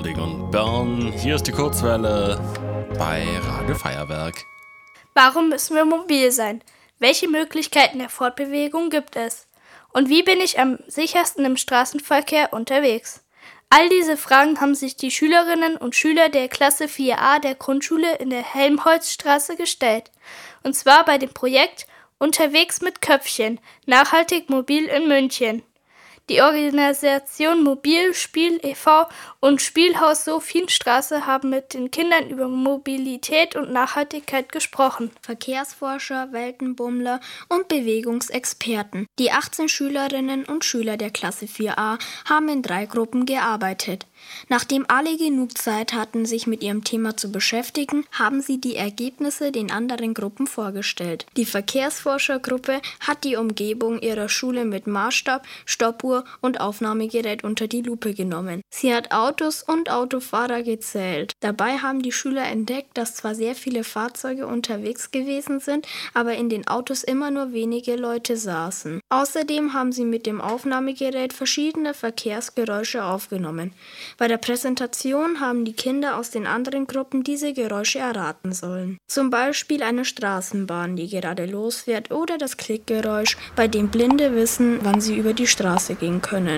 Oerding und Bern. Hier ist die Kurzwelle bei Radio Feuerwerk. Warum müssen wir mobil sein? Welche Möglichkeiten der Fortbewegung gibt es? Und wie bin ich am sichersten im Straßenverkehr unterwegs? All diese Fragen haben sich die Schülerinnen und Schüler der Klasse 4a der Grundschule in der Helmholtzstraße gestellt. Und zwar bei dem Projekt Unterwegs mit Köpfchen, nachhaltig mobil in München. Die Organisation Mobilspiel e.V. und Spielhaus Sophienstraße haben mit den Kindern über Mobilität und Nachhaltigkeit gesprochen. Verkehrsforscher, Weltenbummler und Bewegungsexperten. Die 18 Schülerinnen und Schüler der Klasse 4a haben in 3 Gruppen gearbeitet. Nachdem alle genug Zeit hatten, sich mit ihrem Thema zu beschäftigen, haben sie die Ergebnisse den anderen Gruppen vorgestellt. Die Verkehrsforschergruppe hat die Umgebung ihrer Schule mit Maßstab, Stoppuhr und Aufnahmegerät unter die Lupe genommen. Sie hat Autos und Autofahrer gezählt. Dabei haben die Schüler entdeckt, dass zwar sehr viele Fahrzeuge unterwegs gewesen sind, aber in den Autos immer nur wenige Leute saßen. Außerdem haben sie mit dem Aufnahmegerät verschiedene Verkehrsgeräusche aufgenommen. Bei der Präsentation haben die Kinder aus den anderen Gruppen diese Geräusche erraten sollen. Zum Beispiel eine Straßenbahn, die gerade losfährt, oder das Klickgeräusch, bei dem Blinde wissen, wann sie über die Straße gehen können.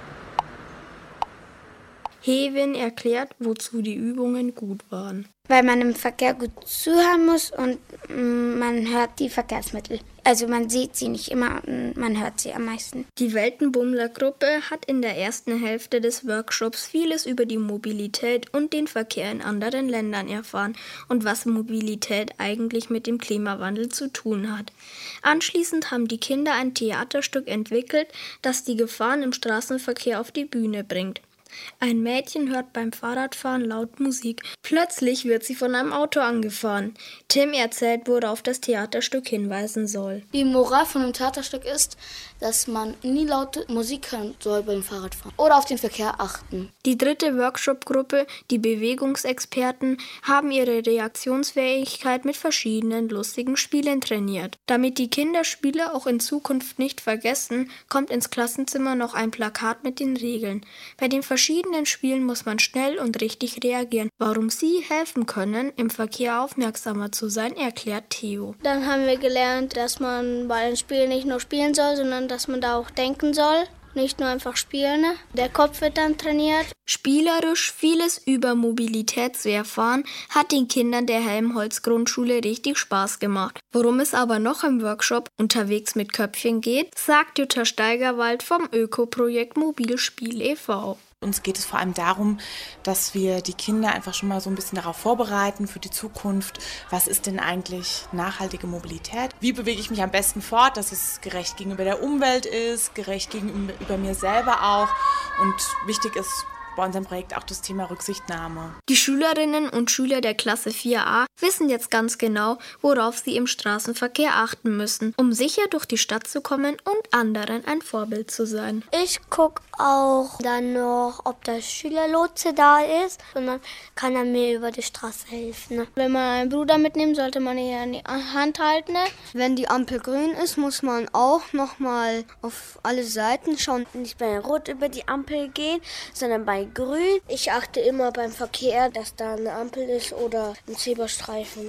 Hewin erklärt, wozu die Übungen gut waren. Weil man im Verkehr gut zuhören muss und man hört die Verkehrsmittel. Also man sieht sie nicht immer, man hört sie am meisten. Die Weltenbummler-Gruppe hat in der ersten Hälfte des Workshops vieles über die Mobilität und den Verkehr in anderen Ländern erfahren und was Mobilität eigentlich mit dem Klimawandel zu tun hat. Anschließend haben die Kinder ein Theaterstück entwickelt, das die Gefahren im Straßenverkehr auf die Bühne bringt. Ein Mädchen hört beim Fahrradfahren laut Musik. Plötzlich wird sie von einem Auto angefahren. Tim erzählt, worauf das Theaterstück hinweisen soll. Die Moral von dem Theaterstück ist, dass man nie laute Musik hören soll beim Fahrradfahren oder auf den Verkehr achten. Die dritte Workshop-Gruppe, die Bewegungsexperten, haben ihre Reaktionsfähigkeit mit verschiedenen lustigen Spielen trainiert. Damit die Kinder Spiele auch in Zukunft nicht vergessen, kommt ins Klassenzimmer noch ein Plakat mit den Regeln. Bei den verschiedenen Spielen muss man schnell und richtig reagieren. Warum sie helfen können, im Verkehr aufmerksamer zu sein, erklärt Theo. Dann haben wir gelernt, dass man bei den Spielen nicht nur spielen soll, sondern dass man da auch denken soll. Nicht nur einfach spielen. Der Kopf wird dann trainiert. Spielerisch vieles über Mobilität zu erfahren, hat den Kindern der Helmholtz-Grundschule richtig Spaß gemacht. Worum es aber noch im Workshop Unterwegs mit Köpfchen geht, sagt Jutta Steigerwald vom Öko-Projekt Mobilspiel e.V. Uns geht es vor allem darum, dass wir die Kinder einfach schon mal so ein bisschen darauf vorbereiten für die Zukunft. Was ist denn eigentlich nachhaltige Mobilität? Wie bewege ich mich am besten fort, dass es gerecht gegenüber der Umwelt ist, gerecht gegenüber mir selber auch. Und wichtig ist bei unserem Projekt auch das Thema Rücksichtnahme. Die Schülerinnen und Schüler der Klasse 4a wissen jetzt ganz genau, worauf sie im Straßenverkehr achten müssen, um sicher durch die Stadt zu kommen und anderen ein Vorbild zu sein. Ich gucke auch dann noch, ob der Schülerlotse da ist und dann kann er mir über die Straße helfen. Wenn man einen Bruder mitnimmt, sollte man ihn an die Hand halten. Wenn die Ampel grün ist, muss man auch nochmal auf alle Seiten schauen. Nicht bei Rot über die Ampel gehen, sondern bei Grün. Ich achte immer beim Verkehr, dass da eine Ampel ist oder ein Zebrastreifen.